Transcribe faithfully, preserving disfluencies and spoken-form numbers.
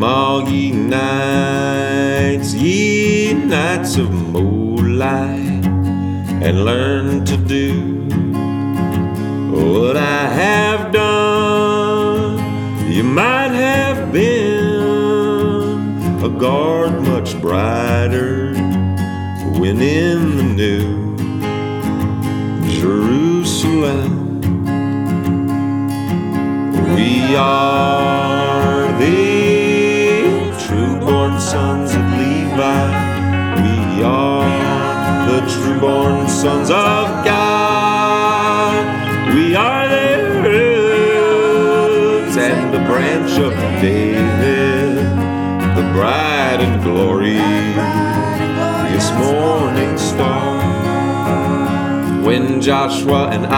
Come all ye nights, ye nights of moonlight, and learn to do what I have done. You might have been a guard much brighter when in the new Jerusalem. We are the true-born sons of Levi. We are the true-born sons of God. We are their roots and the branch of David, the bright and glorious morning star. When Joshua and